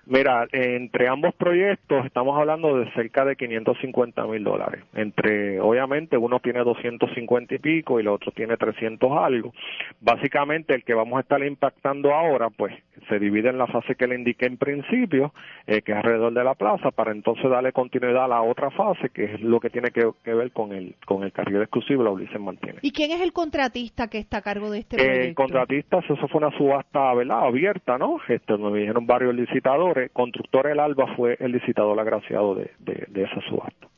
Mira, entre ambos proyectos estamos hablando de cerca de $550,000. Obviamente, uno tiene 250 y pico y el otro tiene 300 algo. Básicamente, el que vamos a estar impactando ahora, pues, se divide en la fase que le indiqué en principio, que es alrededor de la plaza, para entonces darle continuidad a la otra fase, que es lo que tiene que ver con el carril exclusivo, la Ulises Martínez. ¿Y quién es el contratista que está a cargo de este proyecto? El contratista, eso fue una subasta, ¿verdad?, abierta, ¿no? Me dijeron varios licitadores. Constructor El Alba fue el licitador agraciado de esa subasta.